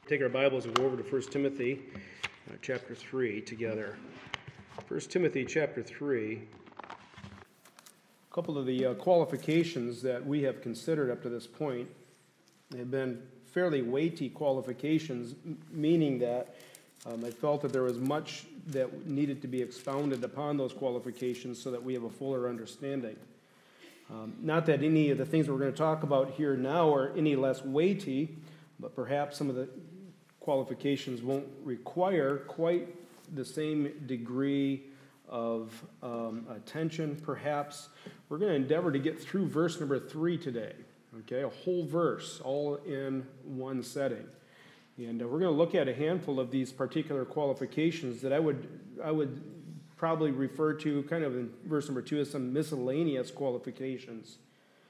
Take our Bibles and go over to 1 Timothy chapter 3 together. 1 Timothy chapter 3. A couple of the qualifications that we have considered up to this point have been fairly weighty qualifications, meaning that I felt that there was much that needed to be expounded upon those qualifications so that we have a fuller understanding. Not that any of the things we're going to talk about here now are any less weighty, but perhaps some of the qualifications won't require quite the same degree of attention. Perhaps we're going to endeavor to get through verse number 3 today, okay? A whole verse, all in one setting. And we're going to look at a handful of these particular qualifications that I would probably refer to kind of in verse number 2 as some miscellaneous qualifications.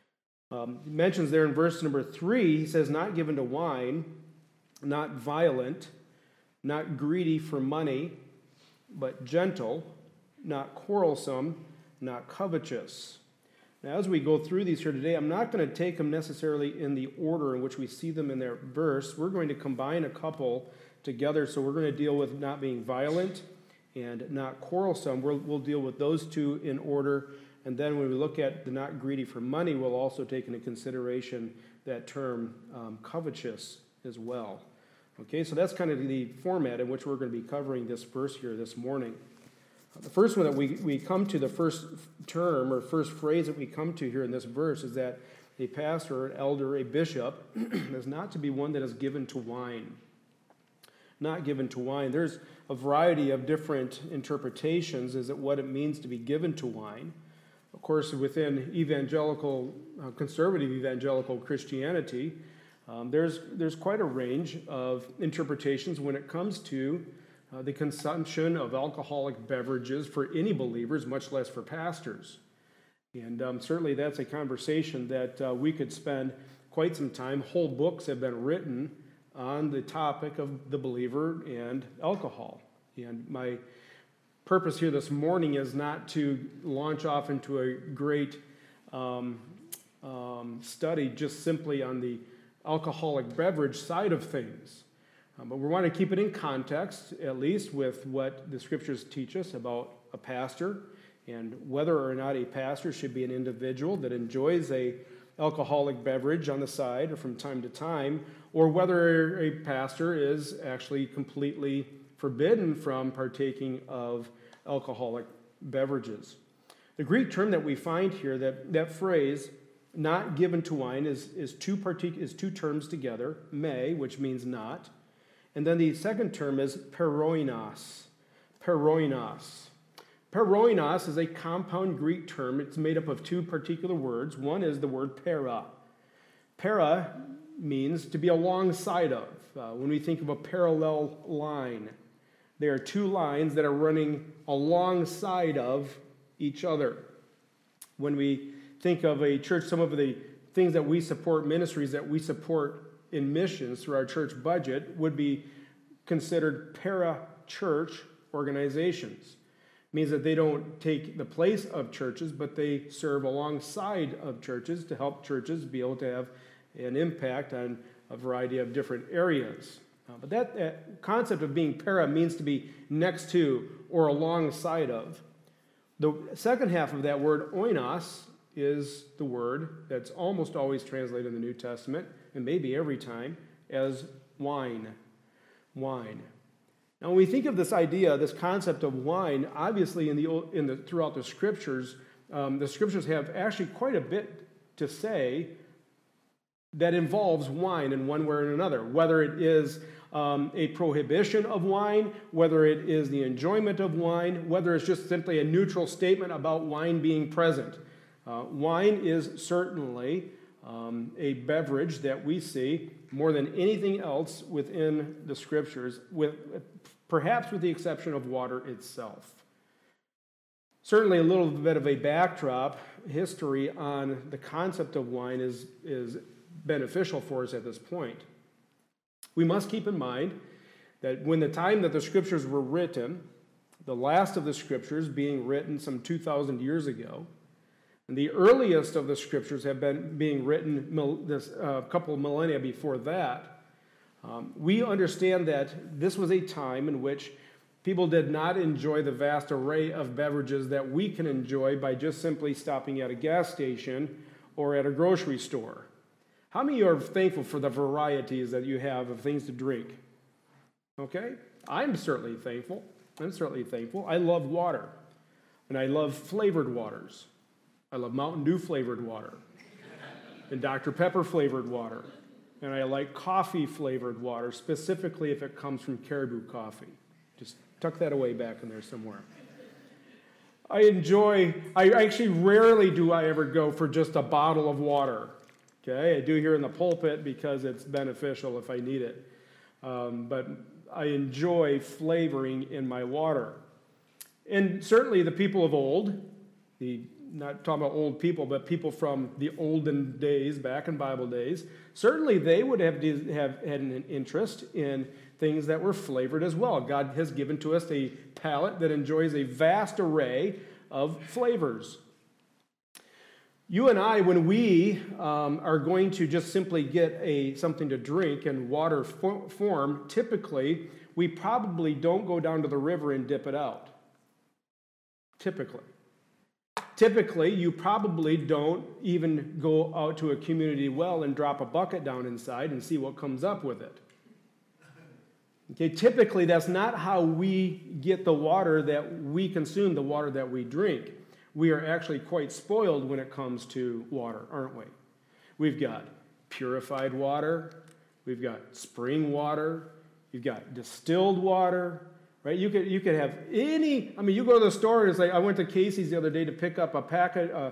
He mentions there in verse number 3, he says, not given to wine, not violent, not greedy for money, but gentle, not quarrelsome, not covetous. Now, as we go through these here today, I'm not going to take them necessarily in the order in which we see them in their verse. We're going to combine a couple together, so we're going to deal with not being violent and not quarrelsome. We'll deal with those two in order, and then when we look at the not greedy for money, we'll also take into consideration that term covetous as well. Okay, so that's kind of the format in which we're going to be covering this verse here this morning. The first one that we come to, the first term or first phrase that we come to here in this verse is that a pastor, an elder, a bishop is not to be one that is given to wine. Not given to wine. There's a variety of different interpretations as to what it means to be given to wine. Of course, within conservative evangelical Christianity, there's quite a range of interpretations when it comes to the consumption of alcoholic beverages for any believers, much less for pastors. And certainly that's a conversation that we could spend quite some time. Whole books have been written on the topic of the believer and alcohol. And my purpose here this morning is not to launch off into a great study just simply on the alcoholic beverage side of things. But we want to keep it in context, at least with what the scriptures teach us about a pastor and whether or not a pastor should be an individual that enjoys a alcoholic beverage on the side or from time to time, or whether a pastor is actually completely forbidden from partaking of alcoholic beverages. The Greek term that we find here, that phrase, not given to wine, is two terms together, me, which means not, and then the second term is peroinos. Peroinos. Peroinos is a compound Greek term. It's made up of two particular words. One is the word para. Para means to be alongside of. When we think of a parallel line, there are two lines that are running alongside of each other. When we think of a church, some of the things that we support, ministries that we support in missions through our church budget would be considered para-church organizations. It means that they don't take the place of churches, but they serve alongside of churches to help churches be able to have an impact on a variety of different areas. But that concept of being para means to be next to or alongside of. The second half of that word, oinos, is the word that's almost always translated in the New Testament, and maybe every time, as wine. Wine. Now, when we think of this idea, this concept of wine, obviously throughout the scriptures have actually quite a bit to say that involves wine in one way or another, whether it is a prohibition of wine, whether it is the enjoyment of wine, whether it's just simply a neutral statement about wine being present. Wine is certainly a beverage that we see more than anything else within the scriptures, perhaps with the exception of water itself. Certainly a little bit of a backdrop history on the concept of wine is beneficial for us at this point. We must keep in mind that when the time that the scriptures were written, the last of the scriptures being written some 2,000 years ago, and the earliest of the scriptures have been being written a couple of millennia before that. We understand that this was a time in which people did not enjoy the vast array of beverages that we can enjoy by just simply stopping at a gas station or at a grocery store. How many are thankful for the varieties that you have of things to drink? Okay? I'm certainly thankful. I love water, and I love flavored waters. I love Mountain Dew flavored water and Dr. Pepper flavored water. And I like coffee flavored water, specifically if it comes from Caribou Coffee. Just tuck that away back in there somewhere. I actually rarely do I ever go for just a bottle of water. Okay, I do here in the pulpit because it's beneficial if I need it. But I enjoy flavoring in my water. And certainly the people of old, not talking about old people, but people from the olden days, back in Bible days, certainly they would have had an interest in things that were flavored as well. God has given to us a palate that enjoys a vast array of flavors. You and I, when we are going to just simply get something to drink in water form, typically, we probably don't go down to the river and dip it out. Typically, you probably don't even go out to a community well and drop a bucket down inside and see what comes up with it. Okay, typically, that's not how we get the water that we consume, the water that we drink. We are actually quite spoiled when it comes to water, aren't we? We've got purified water, we've got spring water, you've got distilled water, right? You could have any. I mean, you go to the store and it's like I went to Casey's the other day to pick up a pack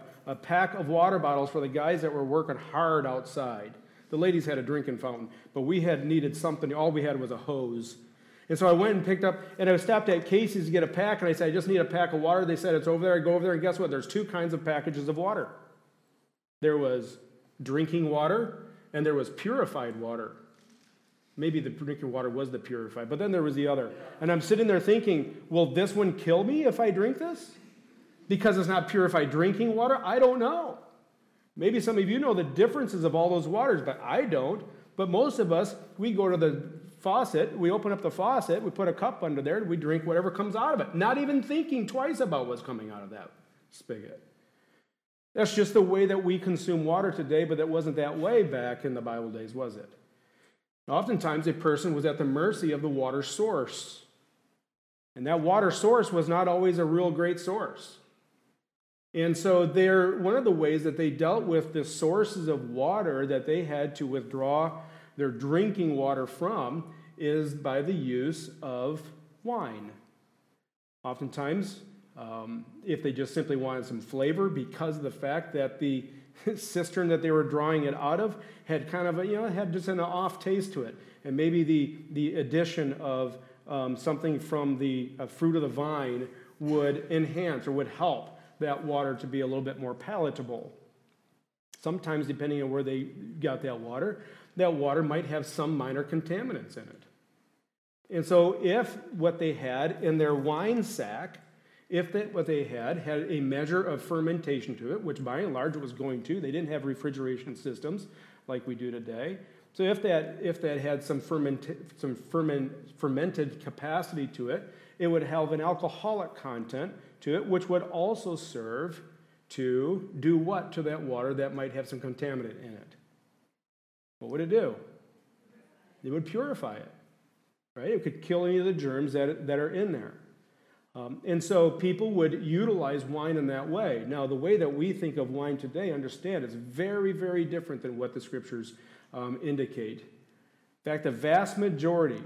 of water bottles for the guys that were working hard outside. The ladies had a drinking fountain, but we had needed something. All we had was a hose. And so I went and picked up, and I stopped at Casey's to get a pack, and I said, I just need a pack of water. They said, it's over there. I go over there, and guess what? There's two kinds of packages of water. There was drinking water, and there was purified water. Maybe the drinking water was the purified, but then there was the other. And I'm sitting there thinking, will this one kill me if I drink this? Because it's not purified drinking water? I don't know. Maybe some of you know the differences of all those waters, but I don't. But most of us, we go to the faucet, we open up the faucet, we put a cup under there, and we drink whatever comes out of it, not even thinking twice about what's coming out of that spigot. That's just the way that we consume water today, but that wasn't that way back in the Bible days, was it? Oftentimes, a person was at the mercy of the water source. And that water source was not always a real great source. And so one of the ways that they dealt with the sources of water that they had to withdraw their drinking water from is by the use of wine. Oftentimes, if they just simply wanted some flavor, because of the fact that the cistern that they were drawing it out of had kind of had just an off taste to it, and maybe the addition of something from the fruit of the vine would enhance or would help that water to be a little bit more palatable. Sometimes, depending on where they got that water might have some minor contaminants in it. And so if what they had in their wine sack, what they had a measure of fermentation to it, which by and large it was going to, they didn't have refrigeration systems like we do today. So if that had some fermented capacity to it, it would have an alcoholic content to it, which would also serve to do what to that water that might have some contaminant in it? What would it do? It would purify it, right? It could kill any of the germs that are in there. And so people would utilize wine in that way. Now, the way that we think of wine today, understand, it's very, very different than what the scriptures indicate. In fact, the vast majority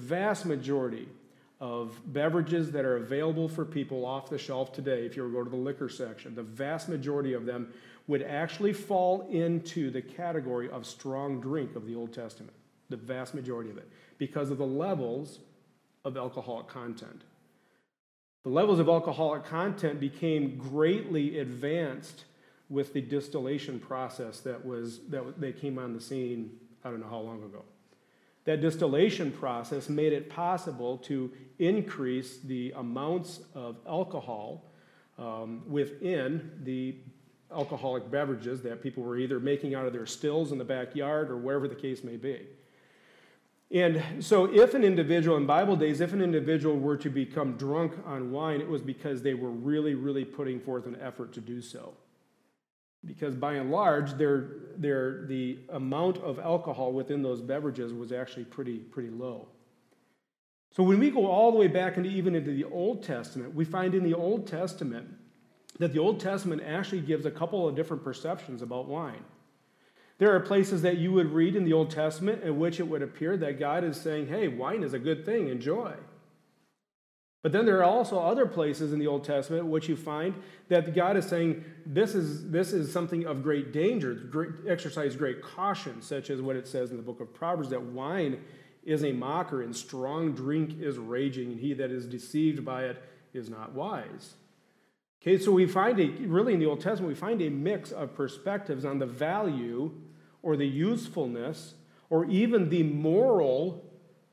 of beverages that are available for people off the shelf today, if you were to go to the liquor section, the vast majority of them would actually fall into the category of strong drink of the Old Testament. The vast majority of it, because of the levels of alcoholic content. The levels of alcoholic content became greatly advanced with the distillation process that came on the scene, I don't know how long ago. That distillation process made it possible to increase the amounts of alcohol within the alcoholic beverages that people were either making out of their stills in the backyard or wherever the case may be. And so if an individual, in Bible days, if an individual were to become drunk on wine, it was because they were really, really putting forth an effort to do so. Because by and large, the amount of alcohol within those beverages was actually pretty low. So when we go all the way back even into the Old Testament, we find in the Old Testament that the Old Testament actually gives a couple of different perceptions about wine. There are places that you would read in the Old Testament in which it would appear that God is saying, hey, wine is a good thing, enjoy. But then there are also other places in the Old Testament which you find that God is saying, this is something of great danger, exercise great caution, such as what it says in the book of Proverbs, that wine is a mocker and strong drink is raging, and he that is deceived by it is not wise. Okay, so we find really in the Old Testament, we find a mix of perspectives on the value or the usefulness or even the moral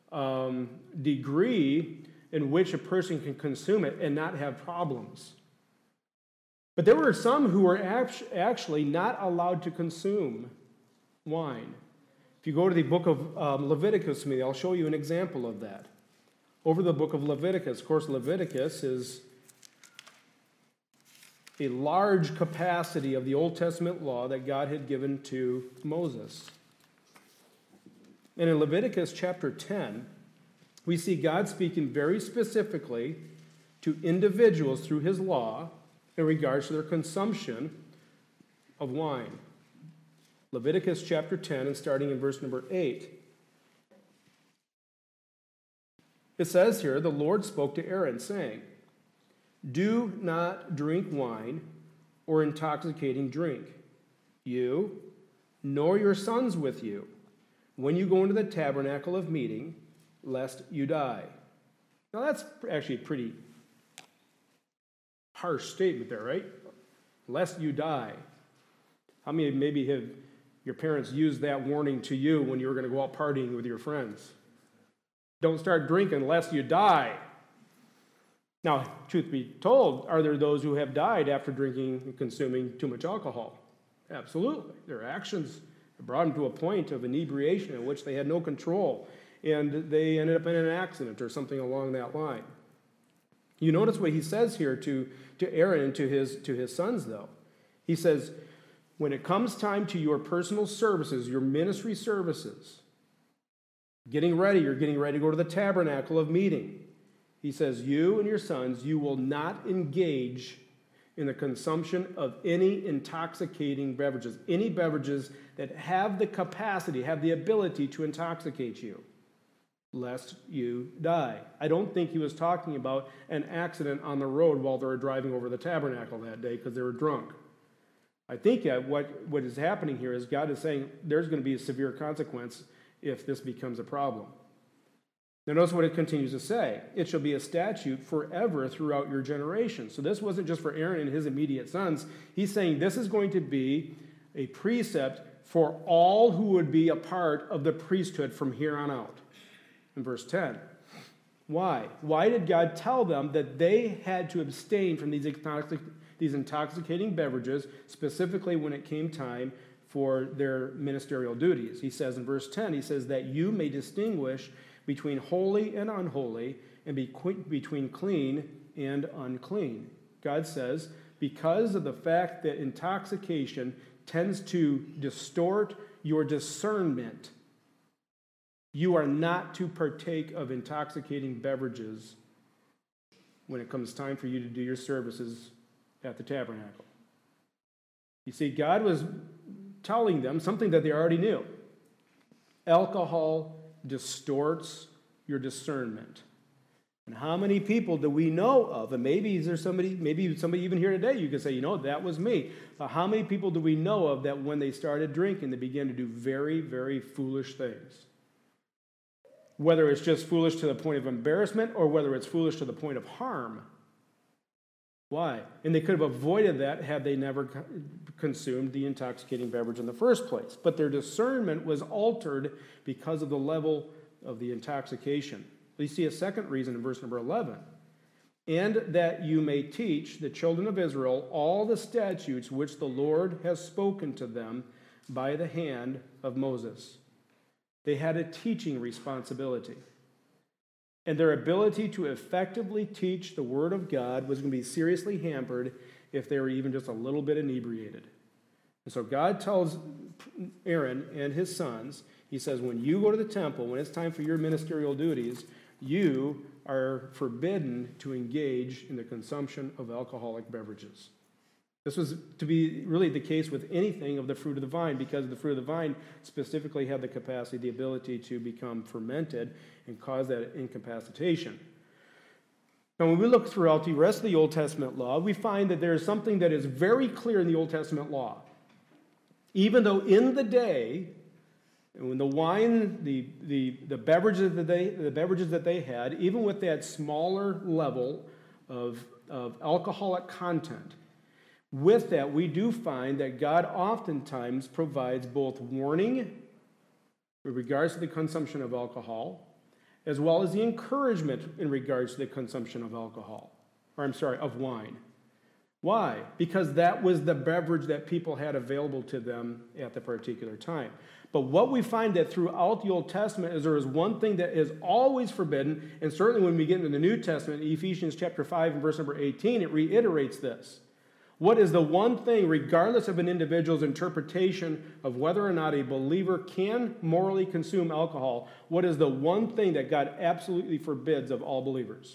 degree in which a person can consume it and not have problems. But there were some who were actually not allowed to consume wine. If you go to the book of Leviticus with me, I'll show you an example of that. Over the book of Leviticus, of course, Leviticus is a large capacity of the Old Testament law that God had given to Moses. And in Leviticus chapter 10, we see God speaking very specifically to individuals through his law in regards to their consumption of wine. Leviticus chapter 10, and starting in verse number 8. It says here, the Lord spoke to Aaron, saying, do not drink wine or intoxicating drink, you, nor your sons with you, when you go into the tabernacle of meeting, lest you die. Now that's actually a pretty harsh statement there, right? Lest you die. How many maybe have your parents used that warning to you when you were going to go out partying with your friends? Don't start drinking lest you die. Now, truth be told, are there those who have died after drinking and consuming too much alcohol? Absolutely. Their actions brought them to a point of inebriation in which they had no control, and they ended up in an accident or something along that line. You notice what he says here to Aaron and to his sons, though. He says, when it comes time to your personal services, your ministry services, you're getting ready to go to the tabernacle of meeting. He says, you and your sons, you will not engage in the consumption of any intoxicating beverages, any beverages that have the capacity, have the ability to intoxicate you, lest you die. I don't think he was talking about an accident on the road while they were driving over the tabernacle that day because they were drunk. I think what is happening here is God is saying there's going to be a severe consequence if this becomes a problem. Now notice what it continues to say. It shall be a statute forever throughout your generations. So this wasn't just for Aaron and his immediate sons. He's saying this is going to be a precept for all who would be a part of the priesthood from here on out. In verse 10. Why? Why did God tell them that they had to abstain from these intoxicating beverages, specifically when it came time for their ministerial duties? He says in verse 10, he says that you may distinguish between holy and unholy, and between clean and unclean. God says, because of the fact that intoxication tends to distort your discernment, you are not to partake of intoxicating beverages when it comes time for you to do your services at the tabernacle. You see, God was telling them something that they already knew. Alcohol distorts your discernment. And how many people do we know of? And maybe somebody even here today, you can say, that was me. But how many people do we know of that when they started drinking, they began to do very, very foolish things? Whether it's just foolish to the point of embarrassment or whether it's foolish to the point of harm. Why? And they could have avoided that had they never consumed the intoxicating beverage in the first place. But their discernment was altered because of the level of the intoxication. You see a second reason in verse number 11. And that you may teach the children of Israel all the statutes which the Lord has spoken to them by the hand of Moses. They had a teaching responsibility. And their ability to effectively teach the Word of God was going to be seriously hampered if they were even just a little bit inebriated. And so God tells Aaron and his sons, he says, when you go to the temple, when it's time for your ministerial duties, you are forbidden to engage in the consumption of alcoholic beverages. This was to be really the case with anything of the fruit of the vine, because the fruit of the vine specifically had the capacity, the ability to become fermented and cause that incapacitation. Now, when we look throughout the rest of the Old Testament law, we find that there is something that is very clear in the Old Testament law. Even though in the day, when the wine, the beverages that they had, even with that smaller level of alcoholic content, with that, we do find that God oftentimes provides both warning with regards to the consumption of alcohol, as well as the encouragement in regards to the consumption of of wine. Why? Because that was the beverage that people had available to them at the particular time. But what we find that throughout the Old Testament is there is one thing that is always forbidden, and certainly when we get into the New Testament, Ephesians chapter 5 and verse number 18, it reiterates this. What is the one thing, regardless of an individual's interpretation of whether or not a believer can morally consume alcohol, what is the one thing that God absolutely forbids of all believers?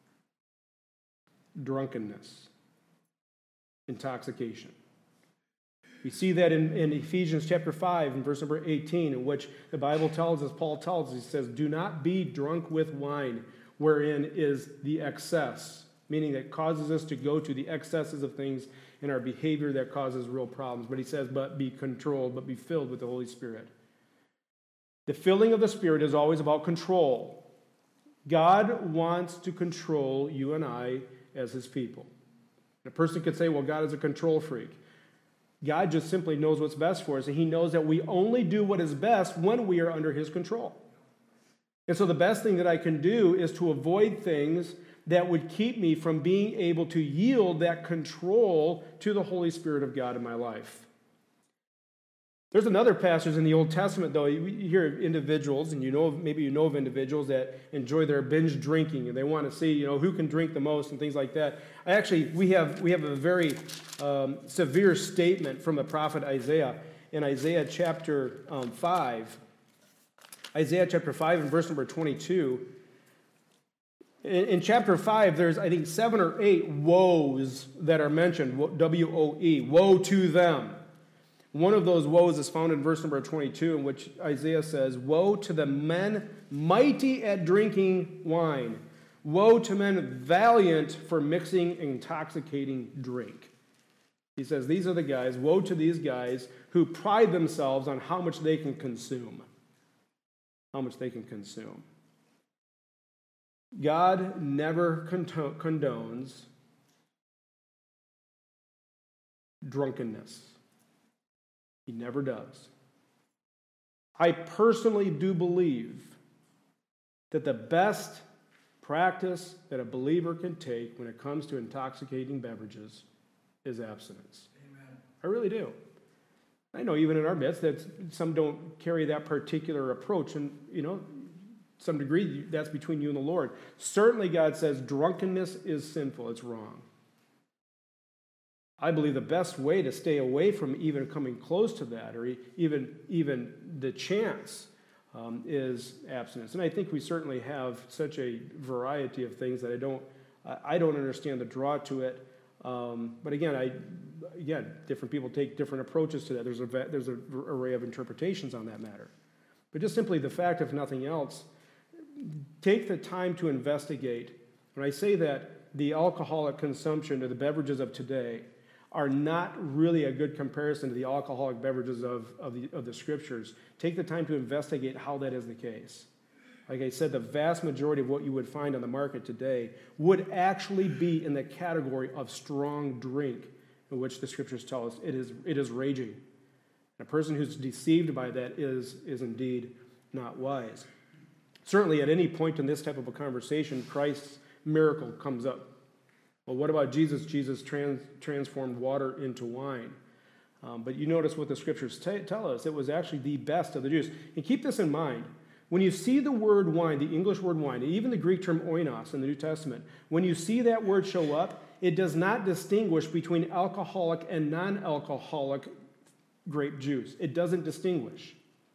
Drunkenness. Intoxication. We see that in Ephesians chapter 5 and verse number 18, in which the Bible tells us, Paul tells us, he says, do not be drunk with wine, wherein is the excess, meaning that causes us to go to the excesses of things in our behavior that causes real problems. But he says, but be controlled, but be filled with the Holy Spirit. The filling of the Spirit is always about control. God wants to control you and I as his people. A person could say, well, God is a control freak. God just simply knows what's best for us, and he knows that we only do what is best when we are under his control. And so the best thing that I can do is to avoid things that would keep me from being able to yield that control to the Holy Spirit of God in my life. There's another passage in the Old Testament, though. You hear of individuals, and maybe you know of individuals that enjoy their binge drinking, and they want to see, who can drink the most and things like that. We have a very severe statement from the prophet Isaiah in Isaiah chapter 5. Isaiah chapter 5 and verse number 22. In chapter 5, there's, I think, 7 or 8 woes that are mentioned, W-O-E, woe to them. One of those woes is found in verse number 22, in which Isaiah says, woe to the men mighty at drinking wine. Woe to men valiant for mixing intoxicating drink. He says, these are the guys, woe to these guys who pride themselves on how much they can consume. How much they can consume. God never condones drunkenness. He never does. I personally do believe that the best practice that a believer can take when it comes to intoxicating beverages is abstinence. Amen. I really do. I know even in our midst that some don't carry that particular approach, and some degree that's between you and the Lord. Certainly God says drunkenness is sinful, it's wrong. I believe the best way to stay away from even coming close to that, or even the chance, is abstinence. And I think we certainly have such a variety of things that I don't understand the draw to it. But again, different people take different approaches to that. There's an array of interpretations on that matter. But just simply the fact, if nothing else, take the time to investigate. When I say that the alcoholic consumption of the beverages of today are not really a good comparison to the alcoholic beverages of the Scriptures, take the time to investigate how that is the case. Like I said, the vast majority of what you would find on the market today would actually be in the category of strong drink, in which the Scriptures tell us it is raging. And a person who's deceived by that is indeed not wise. Certainly at any point in this type of a conversation, Christ's miracle comes up. Well, what about Jesus? Jesus transformed water into wine. But you notice what the scriptures tell us. It was actually the best of the juice. And keep this in mind. When you see the word wine, the English word wine, even the Greek term oinos in the New Testament, when you see that word show up, it does not distinguish between alcoholic and non-alcoholic grape juice. It doesn't distinguish.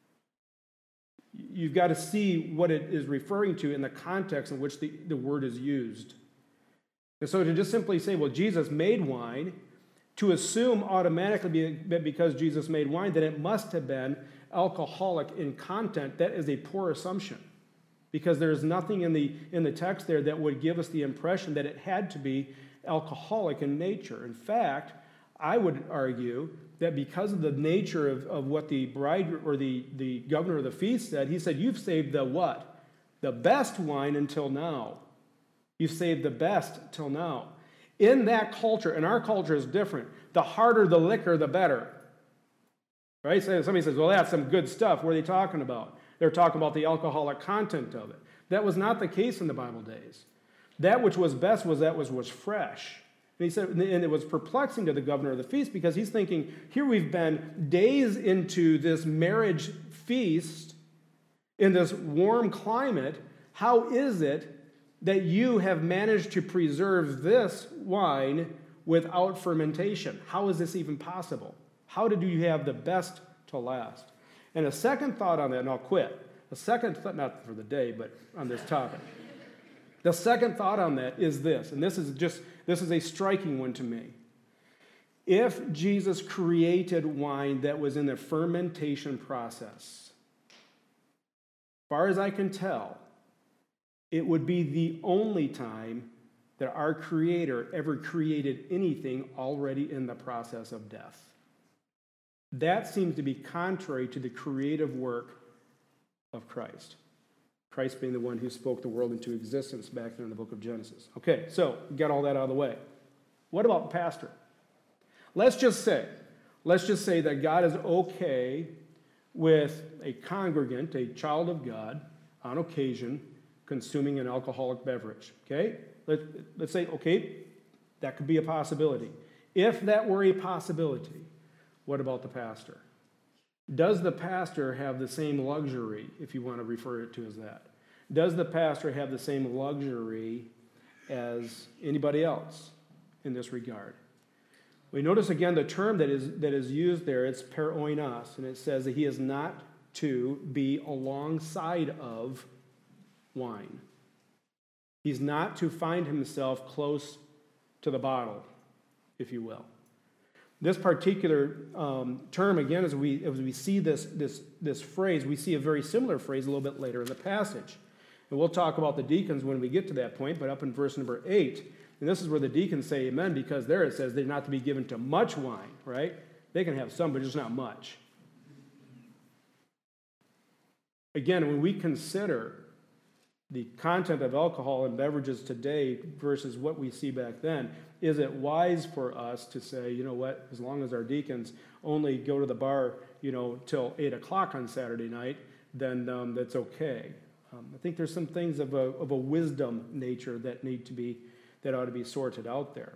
You've got to see what it is referring to in the context in which the word is used. And so to just simply say, well, Jesus made wine, to assume automatically that because Jesus made wine that it must have been alcoholic in content, that is a poor assumption. Because there is nothing in the text there that would give us the impression that it had to be alcoholic in nature. In fact, I would argue that because of the nature of what the bride or the governor of the feast said, he said, you've saved the what? The best wine until now. You've saved the best till now. In that culture, and our culture is different, the harder the liquor, the better. Right? So somebody says, well, that's some good stuff. What are they talking about? They're talking about the alcoholic content of it. That was not the case in the Bible days. That which was best was that which was fresh. And he said, and it was perplexing to the governor of the feast because he's thinking, here we've been days into this marriage feast in this warm climate. How is it that you have managed to preserve this wine without fermentation? How is this even possible? How did you have the best to last? And a second thought on that, and I'll quit. A second thought, not for the day, but on this topic. The second thought on that is this, and this is a striking one to me. If Jesus created wine that was in the fermentation process, as far as I can tell, it would be the only time that our Creator ever created anything already in the process of death. That seems to be contrary to the creative work of Christ. Christ being the one who spoke the world into existence back there in the book of Genesis. Okay, so we got all that out of the way. What about the pastor? Let's just say that God is okay with a congregant, a child of God, on occasion, consuming an alcoholic beverage. Okay? Let's say, okay, that could be a possibility. If that were a possibility, what about the pastor? Does the pastor have the same luxury, if you want to refer it to as that? Does the pastor have the same luxury as anybody else in this regard? We notice again the term that is used there, it's per oinos, and it says that he is not to be alongside of wine. He's not to find himself close to the bottle, if you will. This particular term, again, as we see this phrase, we see a very similar phrase a little bit later in the passage. And we'll talk about the deacons when we get to that point, but up in verse number 8, and this is where the deacons say amen, because there it says they're not to be given to much wine, right? They can have some, but just not much. Again, when we consider the content of alcohol in beverages today versus what we see back then, is it wise for us to say, you know what, as long as our deacons only go to the bar, till 8 o'clock on Saturday night, then that's okay. I think there's some things of a wisdom nature that ought to be sorted out there.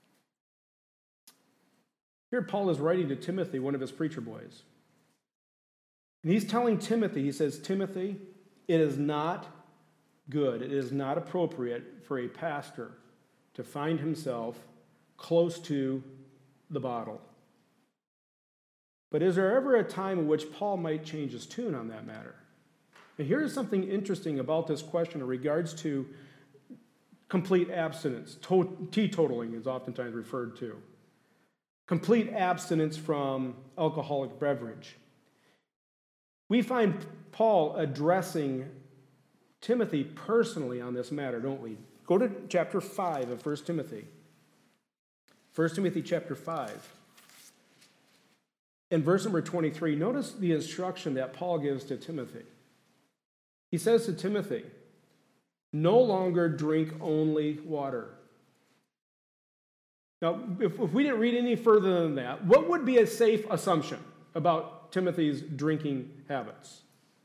Here Paul is writing to Timothy, one of his preacher boys. And he's telling Timothy, he says, Timothy, it is not good, it is not appropriate for a pastor to find himself close to the bottle. But is there ever a time in which Paul might change his tune on that matter? And here is something interesting about this question in regards to complete abstinence. Teetotaling is oftentimes referred to. Complete abstinence from alcoholic beverage. We find Paul addressing Timothy personally on this matter, don't we? Go to chapter 5 of 1 Timothy. 1 Timothy chapter 5. In verse number 23, notice the instruction that Paul gives to Timothy. He says to Timothy, no longer drink only water. Now, if we didn't read any further than that, what would be a safe assumption about Timothy's drinking habits?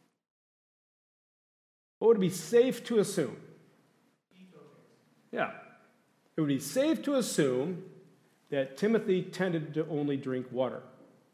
What would be safe to assume? Yeah. It would be safe to assume that Timothy tended to only drink water.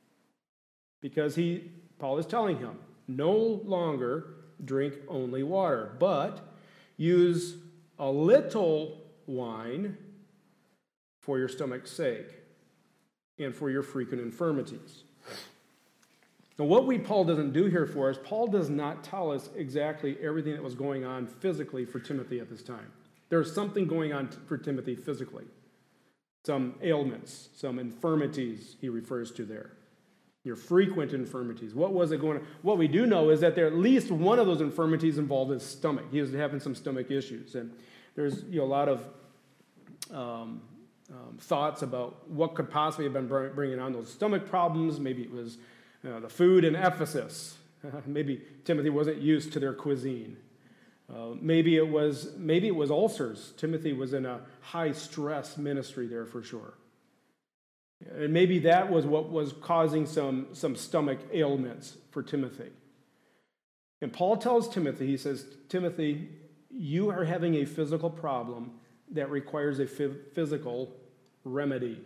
Because Paul is telling him, no longer drink only water, but use a little wine for your stomach's sake and for your frequent infirmities. Now, what Paul doesn't do here for us, Paul does not tell us exactly everything that was going on physically for Timothy at this time. There's something going on for Timothy physically. Some ailments, some infirmities he refers to there. Your frequent infirmities. What was it going on? What we do know is that there at least one of those infirmities involved his stomach. He was having some stomach issues. And there's a lot of thoughts about what could possibly have been bringing on those stomach problems. Maybe it was the food in Ephesus. Maybe Timothy wasn't used to their cuisine. Maybe it was ulcers. Timothy was in a high stress ministry there for sure. And maybe that was what was causing some stomach ailments for Timothy. And Paul tells Timothy, he says, Timothy, you are having a physical problem that requires a physical remedy.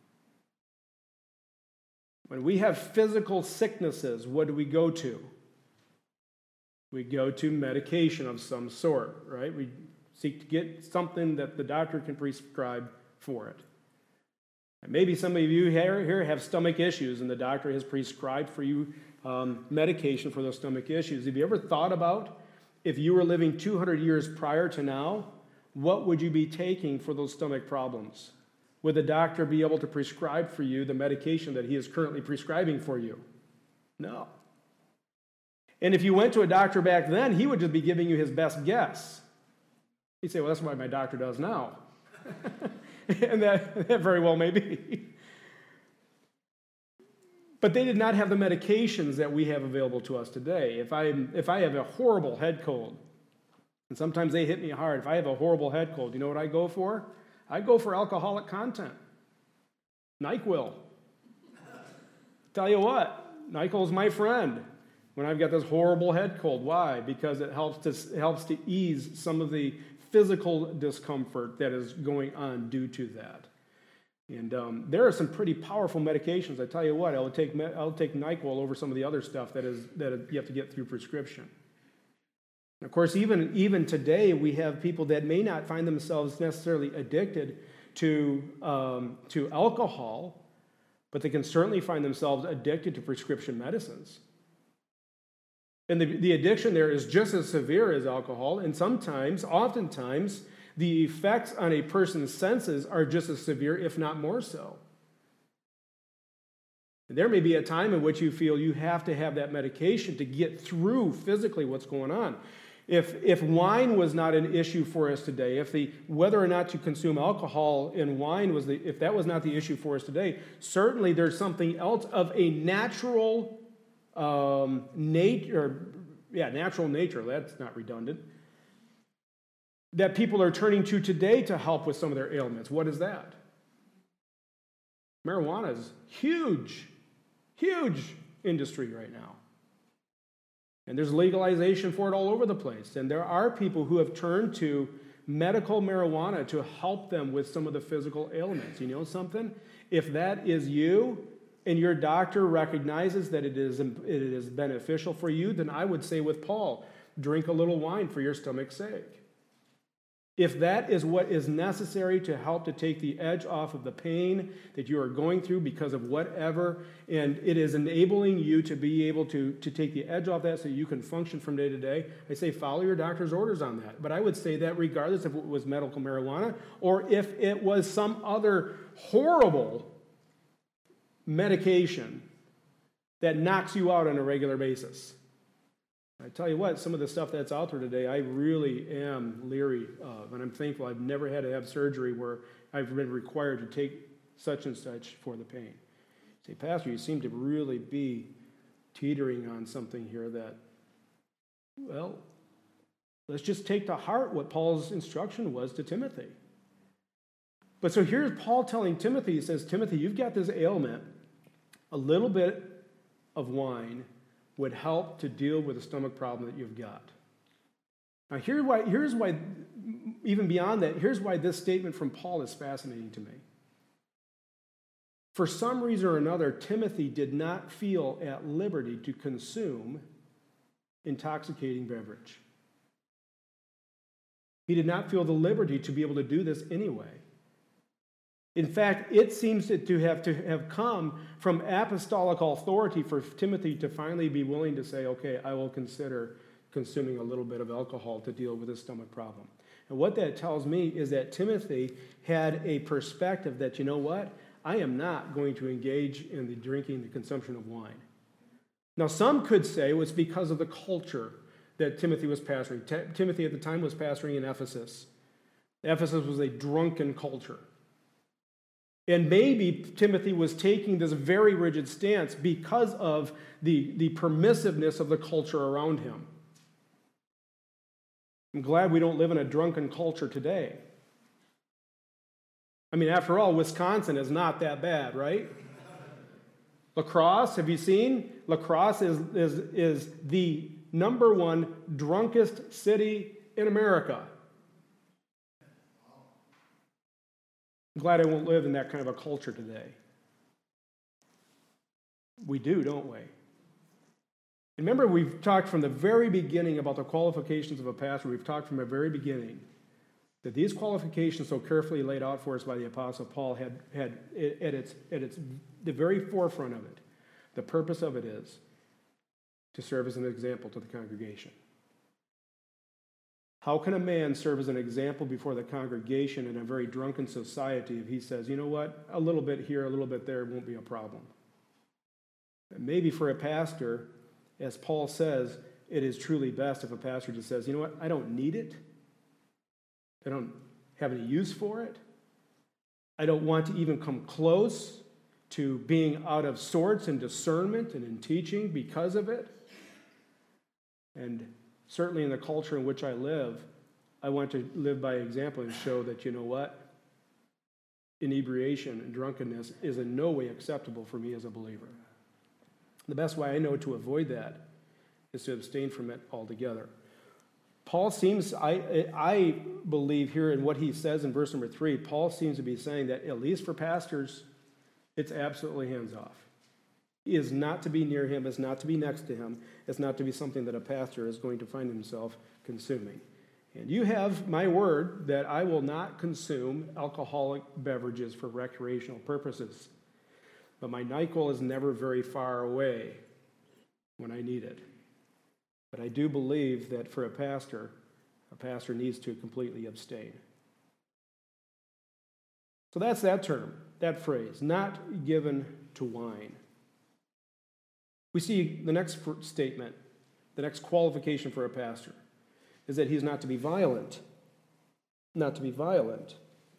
When we have physical sicknesses, what do we go to? We go to medication of some sort, right? We seek to get something that the doctor can prescribe for it. And maybe some of you here have stomach issues, and the doctor has prescribed for you medication for those stomach issues. Have you ever thought about if you were living 200 years prior to now, what would you be taking for those stomach problems? Would the doctor be able to prescribe for you the medication that he is currently prescribing for you? No. And if you went to a doctor back then, he would just be giving you his best guess. He'd say, well, that's what my doctor does now. And that very well may be. But they did not have the medications that we have available to us today. If I have a horrible head cold, and sometimes they hit me hard, if I have a horrible head cold, you know what I go for? I go for alcoholic content. NyQuil. Tell you what, NyQuil is my friend when I've got this horrible head cold. Why? Because it helps to ease some of the physical discomfort that is going on due to that. And there are some pretty powerful medications. I tell you what, I'll take NyQuil over some of the other stuff that you have to get through prescription. Of course, even today, we have people that may not find themselves necessarily addicted to alcohol, but they can certainly find themselves addicted to prescription medicines. And the addiction there is just as severe as alcohol, and oftentimes, the effects on a person's senses are just as severe, if not more so. And there may be a time in which you feel you have to have that medication to get through physically what's going on. If wine was not an issue for us today, whether or not to consume alcohol in wine if that was not the issue for us today, certainly there's something else of a natural nature. That's not redundant. That people are turning to today to help with some of their ailments. What is that? Marijuana is huge industry right now. And there's legalization for it all over the place. And there are people who have turned to medical marijuana to help them with some of the physical ailments. You know something? If that is you and your doctor recognizes that it is beneficial for you, then I would say with Paul, drink a little wine for your stomach's sake. If that is what is necessary to help to take the edge off of the pain that you are going through because of whatever, and it is enabling you to be able to take the edge off that so you can function from day to day, I say follow your doctor's orders on that. But I would say that regardless if it was medical marijuana or if it was some other horrible medication that knocks you out on a regular basis. I tell you what, some of the stuff that's out there today, I really am leery of, and I'm thankful I've never had to have surgery where I've been required to take such and such for the pain. Say, Pastor, you seem to really be teetering on something here that, well, let's just take to heart what Paul's instruction was to Timothy. But so here's Paul telling Timothy, he says, Timothy, you've got this ailment. A little bit of wine would help to deal with the stomach problem that you've got. Now, here's why, even beyond that, here's why this statement from Paul is fascinating to me. For some reason or another, Timothy did not feel at liberty to consume intoxicating beverage. He did not feel the liberty to be able to do this anyway. In fact, it seems to have come from apostolic authority for Timothy to finally be willing to say, okay, I will consider consuming a little bit of alcohol to deal with his stomach problem. And what that tells me is that Timothy had a perspective that, you know what, I am not going to engage in the consumption of wine. Now, some could say it was because of the culture that Timothy was pastoring. Timothy at the time was pastoring in Ephesus. Ephesus was a drunken culture. And maybe Timothy was taking this very rigid stance because of the permissiveness of the culture around him. I'm glad we don't live in a drunken culture today. I mean, after all, Wisconsin is not that bad, right? La Crosse, have you seen? La Crosse is the number one drunkest city in America. I'm glad I won't live in that kind of a culture today. We do, don't we? Remember, we've talked from the very beginning about the qualifications of a pastor. We've talked from the very beginning that these qualifications so carefully laid out for us by the Apostle Paul had the very forefront of it. The purpose of it is to serve as an example to the congregation. How can a man serve as an example before the congregation in a very drunken society if he says, you know what, a little bit here, a little bit there won't be a problem? And maybe for a pastor, as Paul says, it is truly best if a pastor just says, you know what, I don't need it. I don't have any use for it. I don't want to even come close to being out of sorts in discernment and in teaching because of it. And certainly in the culture in which I live, I want to live by example and show that, you know what, inebriation and drunkenness is in no way acceptable for me as a believer. The best way I know to avoid that is to abstain from it altogether. Paul seems, I believe here in what he says in verse number 3, Paul seems to be saying that at least for pastors, it's absolutely hands off. He is not to be near him, is not to be next to him, is not to be something that a pastor is going to find himself consuming. And you have my word that I will not consume alcoholic beverages for recreational purposes. But my NyQuil is never very far away when I need it. But I do believe that for a pastor needs to completely abstain. So that's that term, that phrase, not given to wine. We see the next statement, the next qualification for a pastor, is that he's not to be violent. Not to be violent.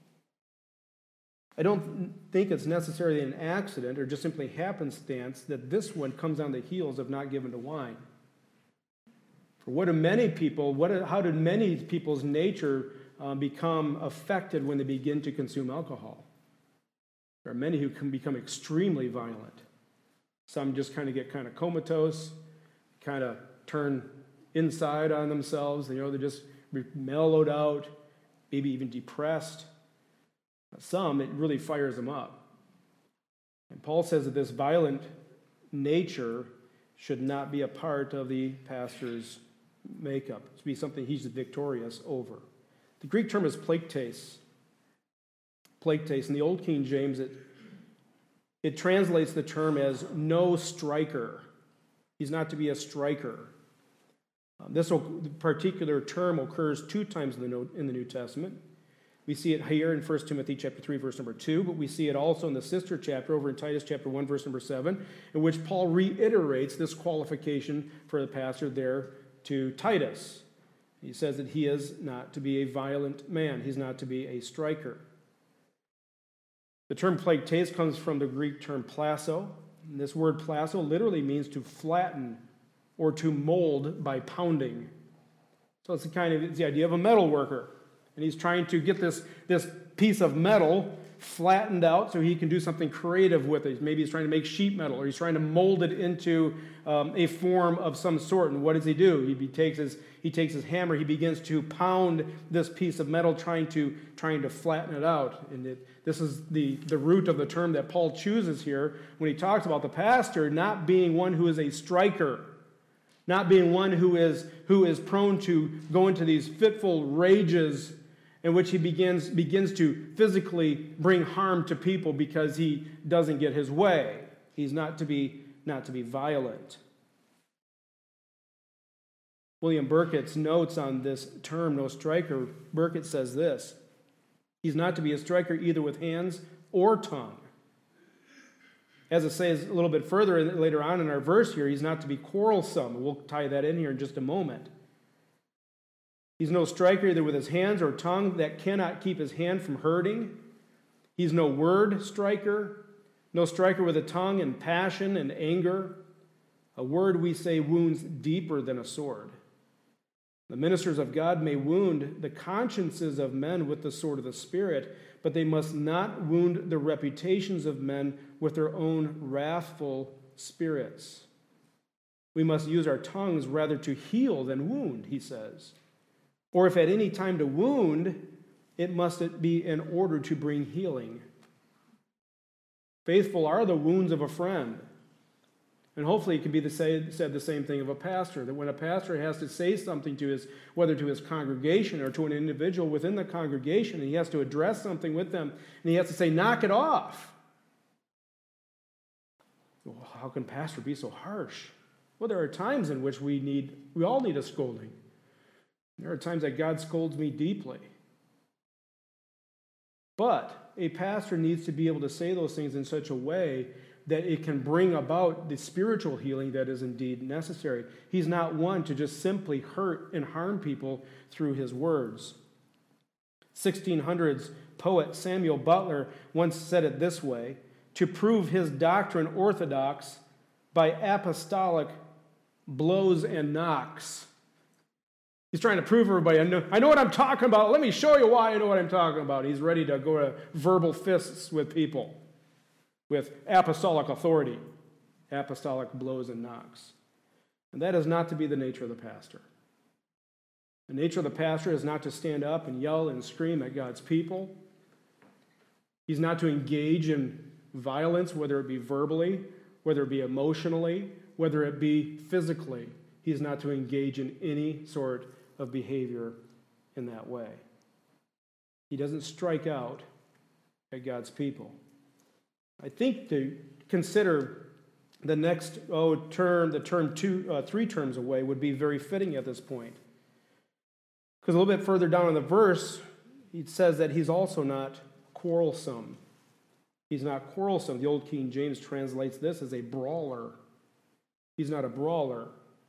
I don't think it's necessarily an accident or just simply happenstance that this one comes on the heels of not given to wine. For how did many people's nature become affected when they begin to consume alcohol? There are many who can become extremely violent. Some just get comatose, kind of turn inside on themselves. They're just mellowed out, maybe even depressed. Some, it really fires them up. And Paul says that this violent nature should not be a part of the pastor's makeup. It should be something he's victorious over. The Greek term is plektes. Plektes. In the Old King James, it translates the term as no striker. He's not to be a striker. This particular term occurs 2 times in the New Testament. We see it here in 1 Timothy chapter 3, verse number 2, but we see it also in the sister chapter over in Titus chapter 1, verse number 7, in which Paul reiterates this qualification for the pastor there to Titus. He says that he is not to be a violent man. He's not to be a striker. The term plektes comes from the Greek term plaso. And this word plaso literally means to flatten or to mold by pounding. So it's the idea of a metal worker. And he's trying to get this piece of metal flattened out so he can do something creative with it. Maybe he's trying to make sheet metal, or he's trying to mold it into a form of some sort. And what does he do? He takes his hammer, he begins to pound this piece of metal, trying to flatten it out. And this is the root of the term that Paul chooses here when he talks about the pastor not being one who is a striker, not being one who is prone to go into these fitful rages in which he begins to physically bring harm to people because he doesn't get his way. He's not to be violent. William Burkitt's notes on this term, no striker, Burkitt says this: he's not to be a striker either with hands or tongue. As it says a little bit further later on in our verse here, he's not to be quarrelsome. We'll tie that in here in just a moment. He's no striker either with his hands or tongue that cannot keep his hand from hurting. He's no word striker, no striker with a tongue and passion and anger. A word, we say, wounds deeper than a sword. The ministers of God may wound the consciences of men with the sword of the Spirit, but they must not wound the reputations of men with their own wrathful spirits. We must use our tongues rather to heal than wound, he says. Or if at any time to wound, it must be in order to bring healing. Faithful are the wounds of a friend. And hopefully it can be said the same thing of a pastor, that when a pastor has to say something to whether to his congregation or to an individual within the congregation, and he has to address something with them, and he has to say, knock it off. Well, how can pastor be so harsh? Well, there are times in which we all need a scolding. There are times that God scolds me deeply. But a pastor needs to be able to say those things in such a way that it can bring about the spiritual healing that is indeed necessary. He's not one to just simply hurt and harm people through his words. 1600s poet Samuel Butler once said it this way: to prove his doctrine orthodox by apostolic blows and knocks. He's trying to prove everybody, I know what I'm talking about. Let me show you why I know what I'm talking about. He's ready to go to verbal fists with people with apostolic authority, apostolic blows and knocks. And that is not to be the nature of the pastor. The nature of the pastor is not to stand up and yell and scream at God's people. He's not to engage in violence, whether it be verbally, whether it be emotionally, whether it be physically. He's not to engage in any sort of behavior in that way. He doesn't strike out at God's people. I think to consider the next three terms away would be very fitting at this point. Because a little bit further down in the verse, it says that he's also not quarrelsome. He's not quarrelsome. The Old King James translates this as a brawler. He's not a brawler.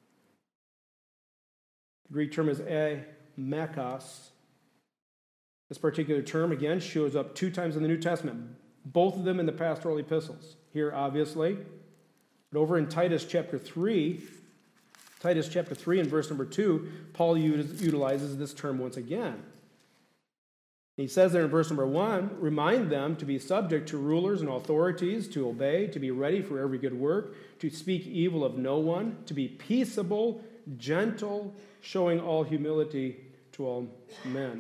The Greek term is amekos. This particular term, again, shows up 2 times in the New Testament, both of them in the pastoral epistles. Here, obviously, but over in Titus chapter 3 and verse number 2, Paul utilizes this term once again. He says there in verse number 1, remind them to be subject to rulers and authorities, to obey, to be ready for every good work, to speak evil of no one, to be peaceable, gentle, showing all humility to all men.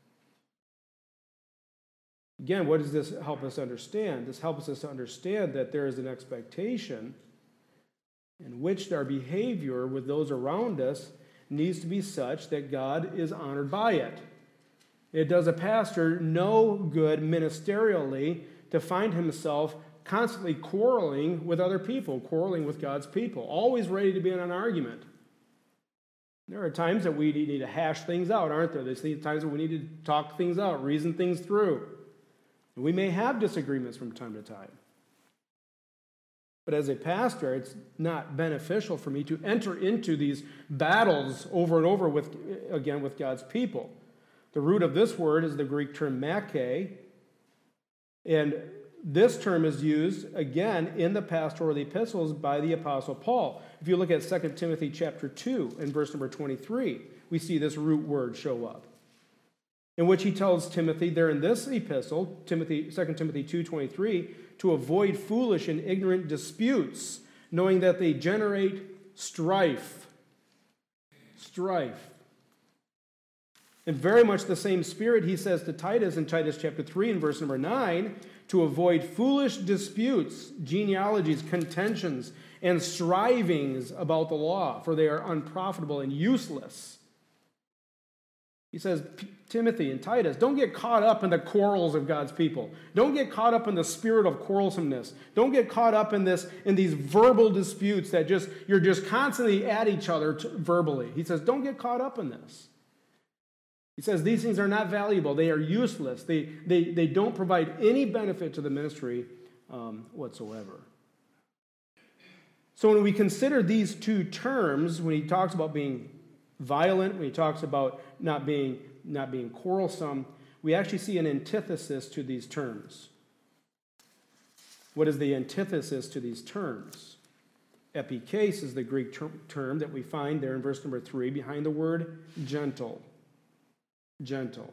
Again, what does this help us understand? This helps us to understand that there is an expectation in which our behavior with those around us needs to be such that God is honored by it. It does a pastor no good ministerially to find himself constantly quarreling with other people, quarreling with God's people, always ready to be in an argument. There are times that we need to hash things out, aren't there? There's times that we need to talk things out, reason things through. We may have disagreements from time to time. But as a pastor, it's not beneficial for me to enter into these battles over and over with God's people. The root of this word is the Greek term mache, and this term is used, again, in the pastoral epistles by the Apostle Paul. If you look at 2 Timothy chapter 2 and verse number 23, we see this root word show up. in which he tells Timothy there in this epistle, 2 Timothy 2:23, to avoid foolish and ignorant disputes, knowing that they generate strife. Strife. In very much the same spirit, he says to Titus in Titus chapter 3 and verse number 9, to avoid foolish disputes, genealogies, contentions, and strivings about the law, for they are unprofitable and useless. He says, Timothy and Titus, don't get caught up in the quarrels of God's people. Don't get caught up in the spirit of quarrelsomeness. Don't get caught up in these verbal disputes that you're just constantly at each other verbally. He says, don't get caught up in this. He says these things are not valuable. They are useless. They don't provide any benefit to the ministry whatsoever. So when we consider these two terms, when he talks about being violent, when he talks about not being quarrelsome, we actually see an antithesis to these terms. What is the antithesis to these terms? Epikes is the Greek term that we find there in verse number 3 behind the word gentle. Gentle.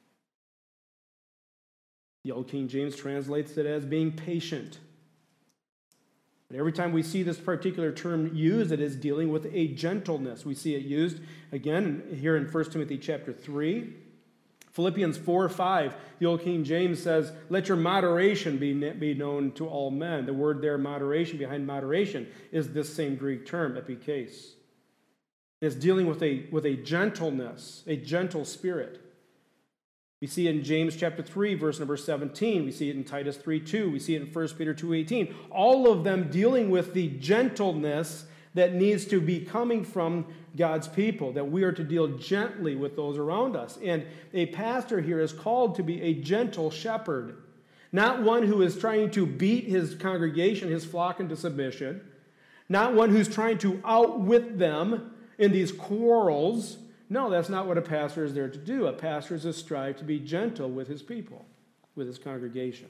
The Old King James translates it as being patient. But every time we see this particular term used, it is dealing with a gentleness. We see it used again here in 1 Timothy chapter 3. Philippians 4:5, the Old King James says, let your moderation be known to all men. The word there, moderation, behind moderation, is this same Greek term, epikes. It's dealing with a gentleness, a gentle spirit. We see it in James chapter 3, verse number 17. We see it in Titus 3:2. We see it in 1 Peter 2:18. All of them dealing with the gentleness that needs to be coming from God's people, that we are to deal gently with those around us. And a pastor here is called to be a gentle shepherd, not one who is trying to beat his congregation, his flock into submission, not one who's trying to outwit them in these quarrels. No, that's not what a pastor is there to do. A pastor is to strive to be gentle with his people, with his congregation.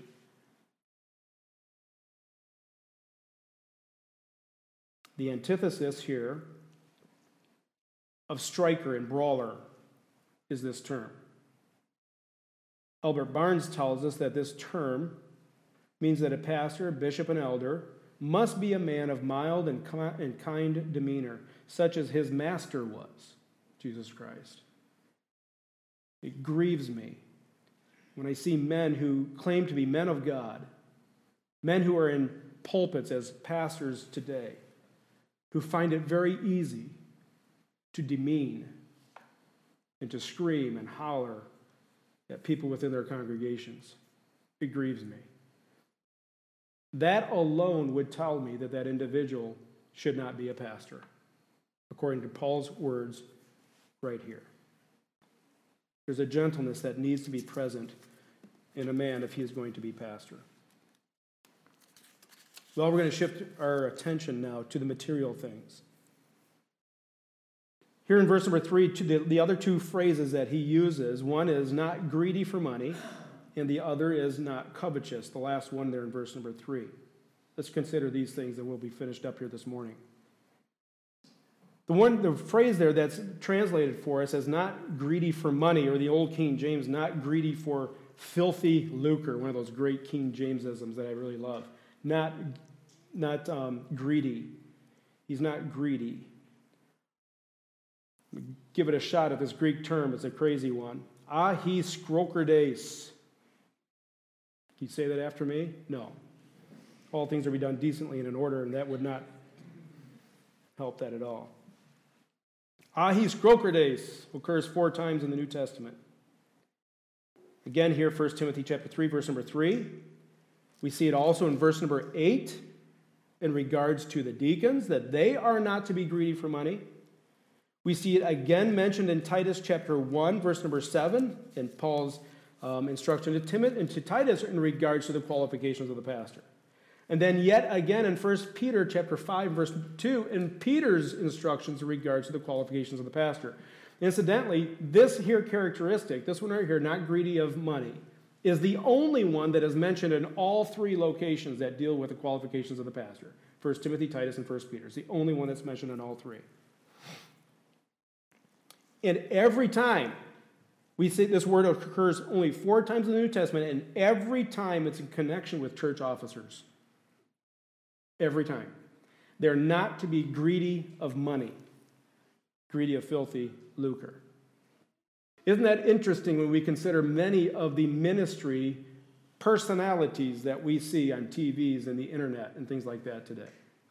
The antithesis here of striker and brawler is this term. Albert Barnes tells us that this term means that a pastor, bishop, and elder must be a man of mild and kind demeanor, such as his master was, Jesus Christ. It grieves me when I see men who claim to be men of God, men who are in pulpits as pastors today, who find it very easy to demean and to scream and holler at people within their congregations. It grieves me. That alone would tell me that that individual should not be a pastor, according to Paul's words right here. There's a gentleness that needs to be present in a man if he is going to be pastor. Well, we're going to shift our attention now to the material things. Here in verse number 3, the other two phrases that he uses, one is not greedy for money, and the other is not covetous, the last one there in verse number 3. Let's consider these things and we'll be finished up here this morning. The phrase there that's translated for us as not greedy for money, or the Old King James, not greedy for filthy lucre, one of those great King Jamesisms that I really love. Not greedy. He's not greedy. Give it a shot at this Greek term. It's a crazy one. Ahi skrokerdes. Can you say that after me? No. All things are to be done decently and in order, and that would not help that at all. Ahi skrokerdes occurs 4 times in the New Testament. Again here, 1 Timothy chapter 3, verse number 3. We see it also in verse number 8 in regards to the deacons, that they are not to be greedy for money. We see it again mentioned in Titus chapter 1, verse number 7, in Paul's instruction to Timothy and to Titus in regards to the qualifications of the pastor. And then yet again in 1 Peter chapter 5, verse 2, in Peter's instructions in regards to the qualifications of the pastor. Incidentally, this here characteristic, this one right here, not greedy of money, is the only one that is mentioned in all 3 locations that deal with the qualifications of the pastor. 1 Timothy, Titus, and 1 Peter. It's the only one that's mentioned in all 3. And every time We see this word occurs only 4 times in the New Testament, and every time it's in connection with church officers. Every time. They're not to be greedy of money, greedy of filthy lucre. Isn't that interesting when we consider many of the ministry personalities that we see on TVs and the internet and things like that today?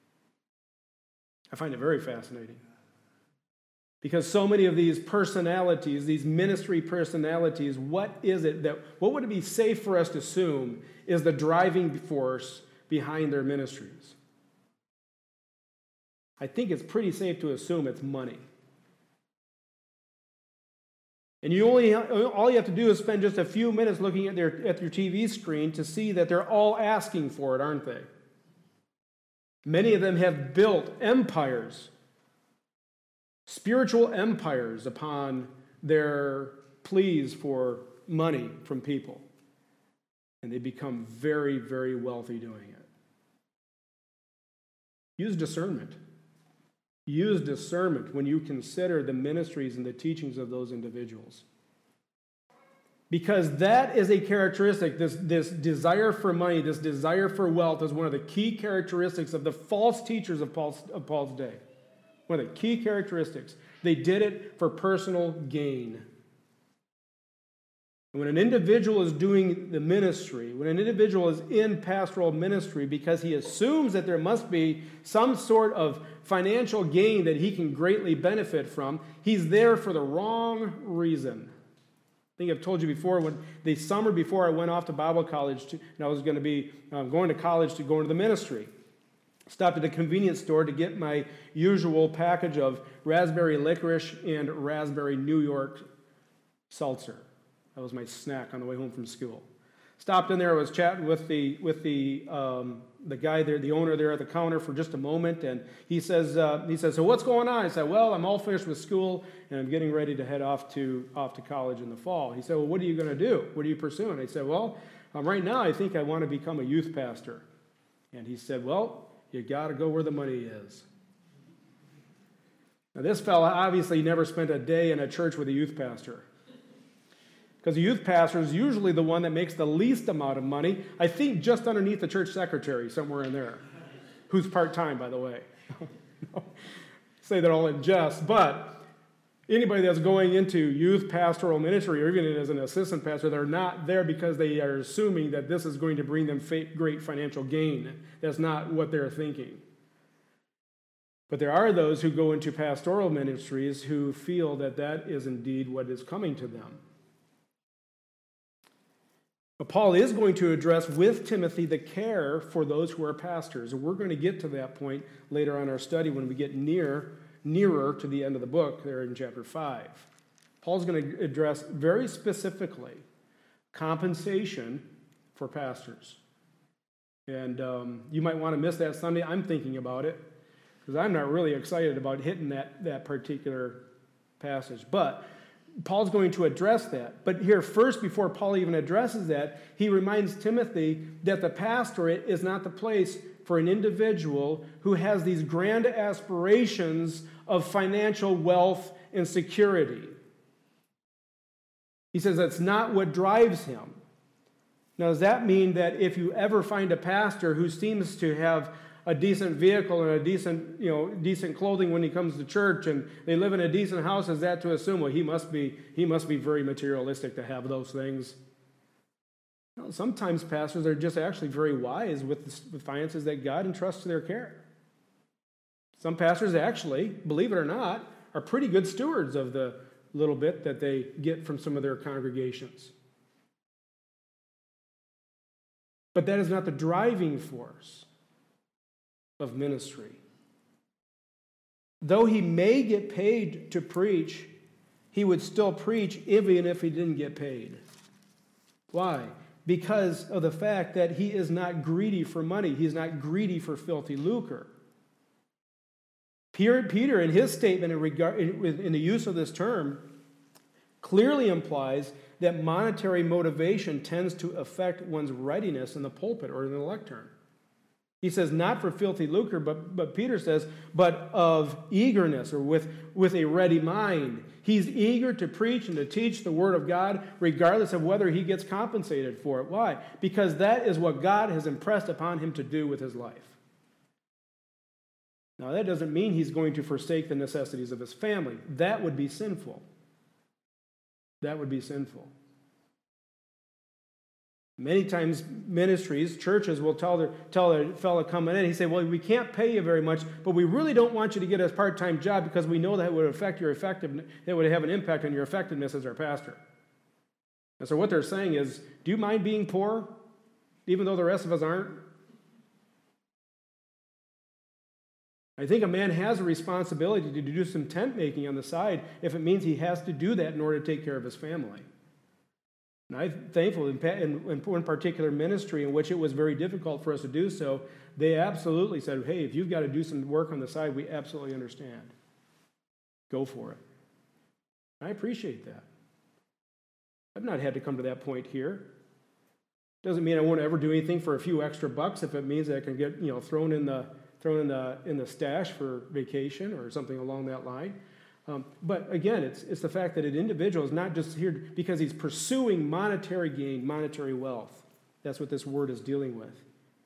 I find it very fascinating. Because so many of these personalities, these ministry personalities, what would it be safe for us to assume is the driving force behind their ministries? I think it's pretty safe to assume it's money. And all you have to do is spend just a few minutes looking at your TV screen to see that they're all asking for it, aren't they? Many of them have built empires, spiritual empires, upon their pleas for money from people. And they become very, very wealthy doing it. Use discernment. Use discernment when you consider the ministries and the teachings of those individuals. Because that is a characteristic, this desire for money, this desire for wealth is one of the key characteristics of the false teachers of Paul's day. One of the key characteristics. They did it for personal gain. And when an individual is doing the ministry, when an individual is in pastoral ministry because he assumes that there must be some sort of financial gain that he can greatly benefit from, he's there for the wrong reason. I think I've told you before, when the summer before I went off to Bible college, and I was going to be going to college to go into the ministry, stopped at a convenience store to get my usual package of raspberry licorice and raspberry New York seltzer. That was my snack on the way home from school. Stopped in there, I was chatting with the guy there, the owner there at the counter for just a moment, and he says, so what's going on? I said, well, I'm all finished with school, and I'm getting ready to head off to college in the fall. He said, well, what are you going to do? What are you pursuing? I said, well, right now I think I want to become a youth pastor. And he said, well, you got to go where the money is. Now, this fella obviously never spent a day in a church with a youth pastor. Because the youth pastor is usually the one that makes the least amount of money, I think just underneath the church secretary, somewhere in there, who's part-time, by the way. Say that all in jest, but anybody that's going into youth pastoral ministry, or even as an assistant pastor, they're not there because they are assuming that this is going to bring them great financial gain. That's not what they're thinking. But there are those who go into pastoral ministries who feel that that is indeed what is coming to them. But Paul is going to address with Timothy the care for those who are pastors. And we're going to get to that point later on in our study when we get nearer to the end of the book there in chapter 5. Paul's going to address very specifically compensation for pastors. And you might want to miss that Sunday. I'm thinking about it because I'm not really excited about hitting that particular passage. But Paul's going to address that. But here first, before Paul even addresses that, he reminds Timothy that the pastorate is not the place for an individual who has these grand aspirations of financial wealth and security. He says that's not what drives him. Now, does that mean that if you ever find a pastor who seems to have a decent vehicle and a decent clothing when he comes to church, and they live in a decent house, is that to assume, well, he must be very materialistic to have those things? No, sometimes pastors are just actually very wise with the finances that God entrusts to their care. Some pastors actually, believe it or not, are pretty good stewards of the little bit that they get from some of their congregations. But that is not the driving force of ministry. Though he may get paid to preach, he would still preach even if he didn't get paid. Why? Because of the fact that he is not greedy for money. He is not greedy for filthy lucre. Peter, in his statement in the use of this term, clearly implies that monetary motivation tends to affect one's readiness in the pulpit or in the lectern. He says, not for filthy lucre, but Peter says, but of eagerness, or with a ready mind. He's eager to preach and to teach the Word of God, regardless of whether he gets compensated for it. Why? Because that is what God has impressed upon him to do with his life. Now, that doesn't mean he's going to forsake the necessities of his family. That would be sinful. That would be sinful. Many times ministries, churches will tell a fellow coming in, he say, well, we can't pay you very much, but we really don't want you to get a part-time job because we know that would affect your effectiveness, that would have an impact on your effectiveness as our pastor. And so what they're saying is, do you mind being poor, even though the rest of us aren't? I think a man has a responsibility to do some tent making on the side if it means he has to do that in order to take care of his family. And I'm thankful in one particular ministry in which it was very difficult for us to do so, they absolutely said, hey, if you've got to do some work on the side, we absolutely understand. Go for it. I appreciate that. I've not had to come to that point here. Doesn't mean I won't ever do anything for a few extra bucks if it means that I can get thrown in the stash for vacation or something along that line. But again, it's the fact that an individual is not just here because he's pursuing monetary gain, monetary wealth. That's what this word is dealing with.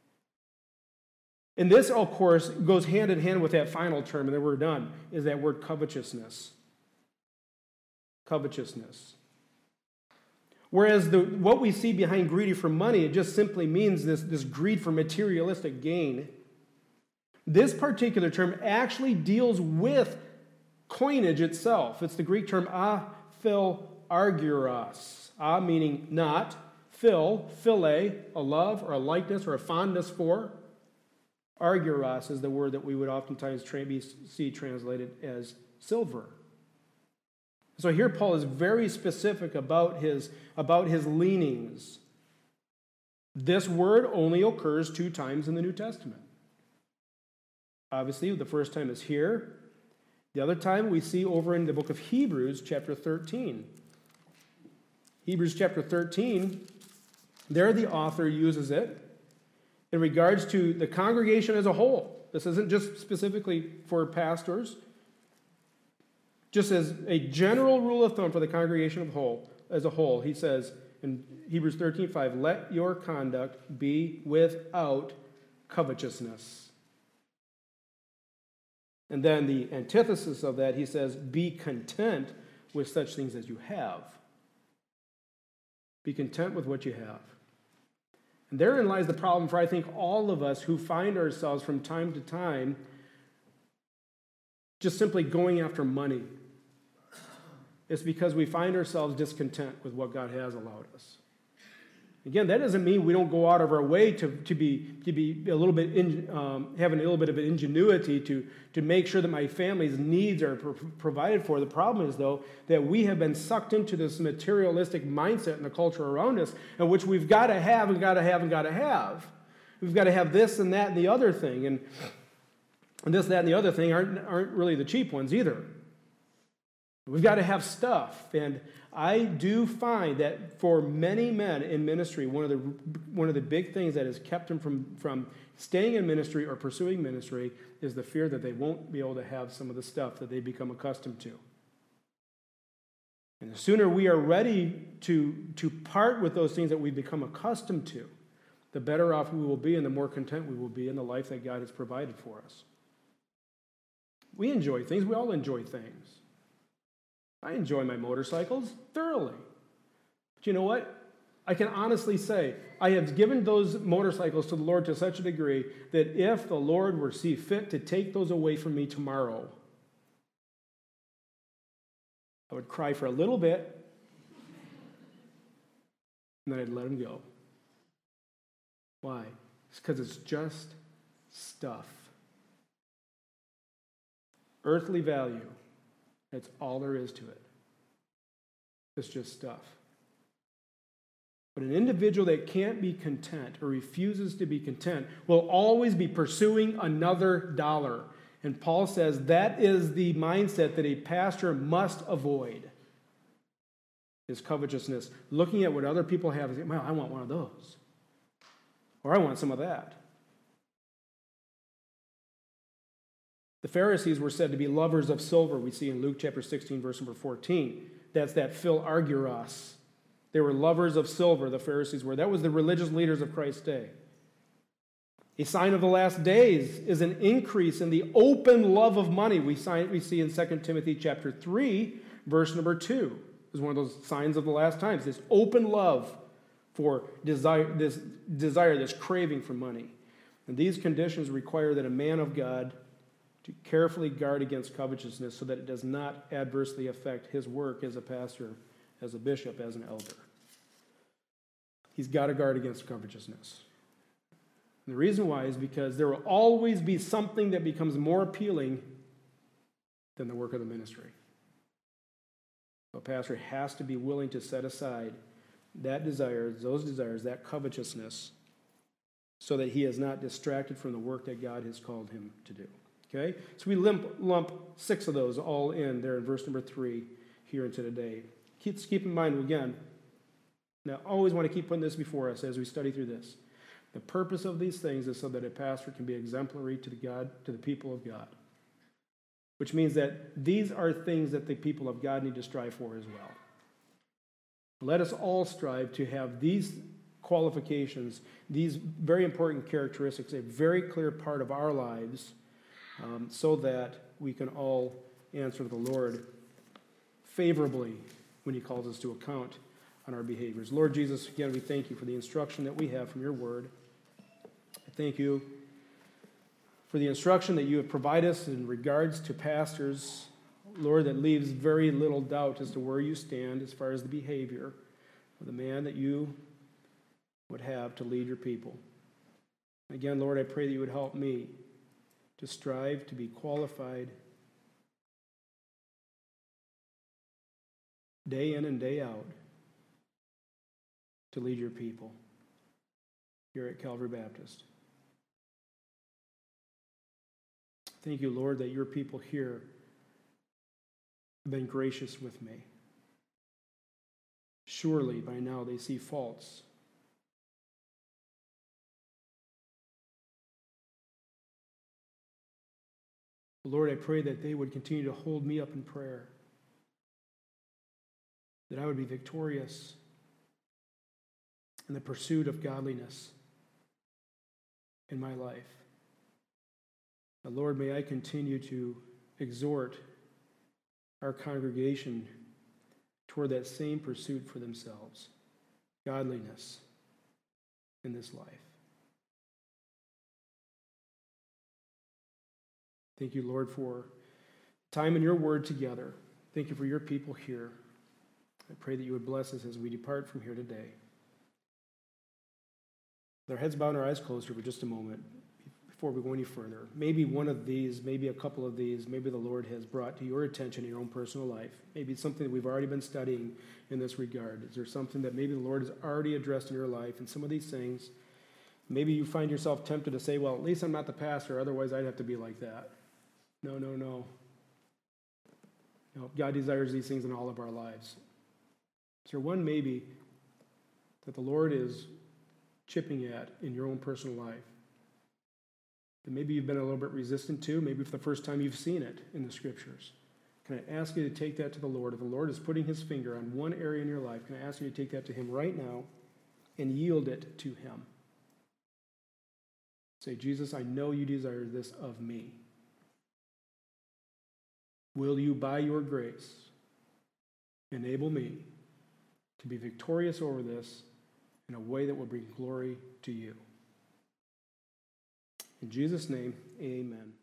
And this, of course, goes hand in hand with that final term, and then we're done, is that word covetousness. Covetousness. Whereas what we see behind greedy for money, it just simply means this greed for materialistic gain. This particular term actually deals with coinage itself. It's the Greek term aphilarguros. Meaning not, philia, a love or a likeness or a fondness for. Arguros is the word that we would oftentimes see translated as silver. So here Paul is very specific about his leanings. This word only occurs 2 times in the New Testament. Obviously, the first time is here. The other time we see over in the book of Hebrews, chapter 13. Hebrews chapter 13, there the author uses it in regards to the congregation as a whole. This isn't just specifically for pastors. Just as a general rule of thumb for the congregation as a whole, he says in Hebrews 13:5, let your conduct be without covetousness. And then the antithesis of that, he says, be content with such things as you have. Be content with what you have. And therein lies the problem for, I think, all of us who find ourselves from time to time just simply going after money. It's because we find ourselves discontent with what God has allowed us. Again, that doesn't mean we don't go out of our way to be a little bit having a little bit of an ingenuity to make sure that my family's needs are provided for. The problem is, though, that we have been sucked into this materialistic mindset in the culture around us, in which we've got to have and got to have and got to have. We've got to have this and that and the other thing, and this, that, and the other thing aren't really the cheap ones either. We've got to have stuff, and I do find that for many men in ministry, one of the big things that has kept them from staying in ministry or pursuing ministry is the fear that they won't be able to have some of the stuff that they become accustomed to. And the sooner we are ready to part with those things that we become accustomed to, the better off we will be and the more content we will be in the life that God has provided for us. We enjoy things. We all enjoy things. I enjoy my motorcycles thoroughly. But you know what? I can honestly say I have given those motorcycles to the Lord to such a degree that if the Lord were to see fit to take those away from me tomorrow, I would cry for a little bit, and then I'd let them go. Why? It's because it's just stuff. Earthly value. That's all there is to it. It's just stuff. But an individual that can't be content or refuses to be content will always be pursuing another dollar. And Paul says that is the mindset that a pastor must avoid, is covetousness. Looking at what other people have and saying, well, I want one of those. Or I want some of that. The Pharisees were said to be lovers of silver. We see in Luke chapter 16, verse number 14. That's that phil arguros. They were lovers of silver, the Pharisees were. That was the religious leaders of Christ's day. A sign of the last days is an increase in the open love of money. We see in 2 Timothy chapter 3, verse number 2. Is one of those signs of the last times. This open love for desire, this craving for money. And these conditions require that a man of God to carefully guard against covetousness so that it does not adversely affect his work as a pastor, as a bishop, as an elder. He's got to guard against covetousness. And the reason why is because there will always be something that becomes more appealing than the work of the ministry. A pastor has to be willing to set aside that desire, those desires, that covetousness, so that he is not distracted from the work that God has called him to do. Okay? So we lump 6 of those all in there in verse number 3 here into today. Keep in mind, again, now I always want to keep putting this before us as we study through this. The purpose of these things is so that a pastor can be exemplary to the people of God. Which means that these are things that the people of God need to strive for as well. Let us all strive to have these qualifications, these very important characteristics, a very clear part of our lives, so that we can all answer the Lord favorably when he calls us to account on our behaviors. Lord Jesus, again, we thank you for the instruction that we have from your word. I thank you for the instruction that you have provided us in regards to pastors, Lord, that leaves very little doubt as to where you stand as far as the behavior of the man that you would have to lead your people. Again, Lord, I pray that you would help me to strive to be qualified day in and day out to lead your people here at Calvary Baptist. Thank you, Lord, that your people here have been gracious with me. Surely by now they see faults. Lord, I pray that they would continue to hold me up in prayer, that I would be victorious in the pursuit of godliness in my life. But Lord, may I continue to exhort our congregation toward that same pursuit for themselves, godliness in this life. Thank you, Lord, for time in your word together. Thank you for your people here. I pray that you would bless us as we depart from here today. With our heads bowed and our eyes closed here for just a moment before we go any further. Maybe one of these, maybe a couple of these, maybe the Lord has brought to your attention in your own personal life. Maybe it's something that we've already been studying in this regard. Is there something that maybe the Lord has already addressed in your life? And some of these things, maybe you find yourself tempted to say, well, at least I'm not the pastor, otherwise I'd have to be like that. No. No, God desires these things in all of our lives. Is there one maybe that the Lord is chipping at in your own personal life that maybe you've been a little bit resistant to, maybe for the first time you've seen it in the Scriptures? Can I ask you to take that to the Lord? If the Lord is putting his finger on one area in your life, can I ask you to take that to him right now and yield it to him? Say, Jesus, I know you desire this of me. Will you, by your grace, enable me to be victorious over this in a way that will bring glory to you? In Jesus' name, amen.